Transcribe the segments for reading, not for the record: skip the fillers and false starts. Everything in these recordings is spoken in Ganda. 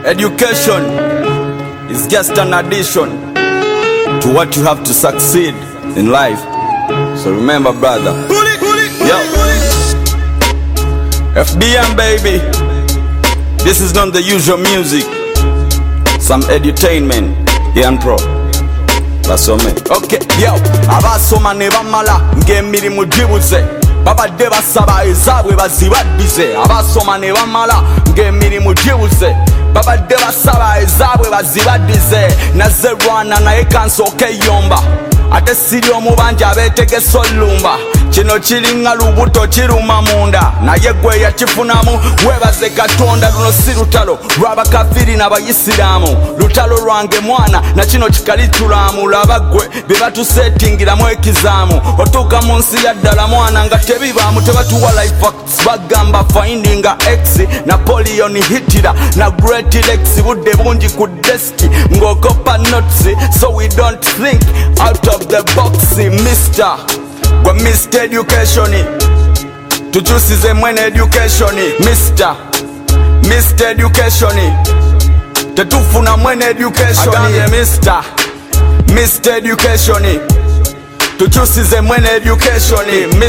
Education is just an addition to what you have to succeed in life. So remember, brother. Yo. FBM, baby. This is not the usual music. Some edutainment. Ian Pro. Basome. Okay, yo. Abasoma ne bamala ng'emirimu gibuze. Babadde basaba ezaabwe bazibaddize. Abasoma ne bamala ng'emirimu gibuze. Babadde basaba ezaabwe bazibaddize. Nazze Rwanda naye kansooke yomba. Ate siri omubanja abeetegesa olumba. Kino kiringa lubuto kiruma munda. Naye gwe yakifunamu webaze Katonda. Luno si lutalo lw'abakafiri n'abayisiraamu. Lutalo lwange mwana na kino kikalitulamu. Laba gwe bye batusetingiramu ekizaamu. Otuuka mu nsi ya ddala mwana nga tebibaamu. Tebatuwa life facts bagamba finding a X. Napoleon Hitler na Great Lex. Budde bungi ku deski ng'okopa notes. So we don't think out of the box, Mr. Gwe Mr. Education tukyusize mwene education. Mr. Education tetufuna mwene education. Agambye Mr. Education tukyusize mwene education.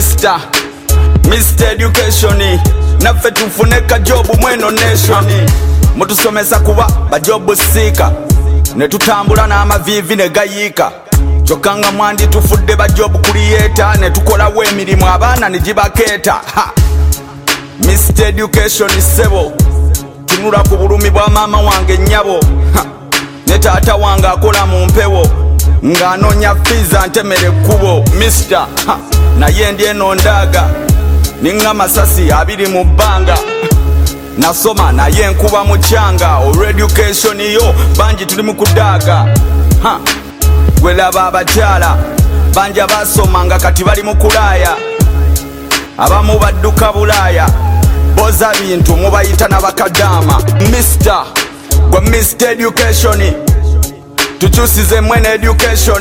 Mr. Education naffe tufune kajobu mweno nation. Mutusomesa kuba bajobu siika ne tutambula n'amavivi ne gayiika. Kyokka mwandi tufudde bajobu creator ne tukolawo emirimu abaana ne gibakeeta. Mr. Education sebo tunula ku bulumi bwa maama wange nnyabo ne taata wange akola mu mpewo ng'anoonya fiza ntemere ekkubo. Mr. naye ndi eno ndaaga ninga masasi abiri mu bbanga. Nasoma naye nkuba mu kyanga. Olwa education yo bangi tuli mu kudaaga. Gwe laba abakyala bangi abasoma nga kati bali mu kulaaya. Abamu badduka Bulaaya boza bintu mubayita n'abakadaama. Gwe Mr. Education tukyusize mwene education.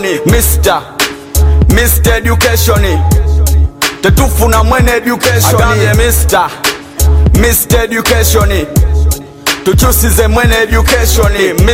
Mr. Education tetufuna mwene education. Agambye Mr. Education tukyusize mwene education.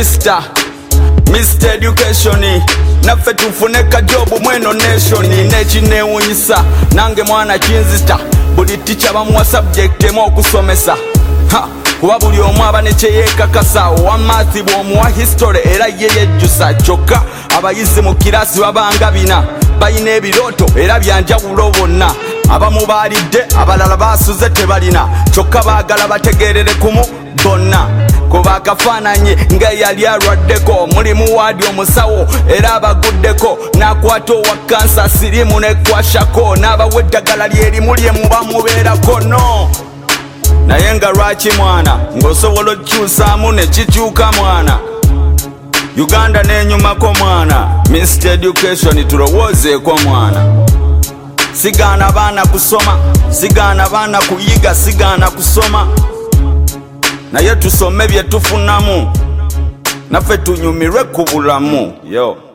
Mr. Education naffe tufune kajobu mweno nation. Nekinewunyisa nange mwana kinzita buli ticha bamuwa subject emu okusomesa. Kuba buli omu aba ne kyeyekakasa. Owa mathi bw'omuwa history era ye yejjusa. Kyokka abayizi mu kirasi babanga bina balina ebirooto era byanjawulo bonna. Abamu baalidde abalala baasuze tebalina. Kyokka baagala bategeerere kumu bonna. Kuba akafaananyi ng'eyali alwaddeko. Mulimu waadi omusawo era abaguddeko. N'akwata owa kansa sirimu n'ekwashako. N'abawa eddagala lyerimu lye muba mubeerako no. Naye nga lwaki mwana ng'osobola okukyusaamu ne kikyuka mwana. Uganda n'enyumako mwana. Mr. Education tulowoozeeko mwana. Sigaana baana kusoma, sigaana baana kuyiga, sigaana kusoma. Naye tusome bye tufunamu naffe tunyumirwe ku bulamu. Yo.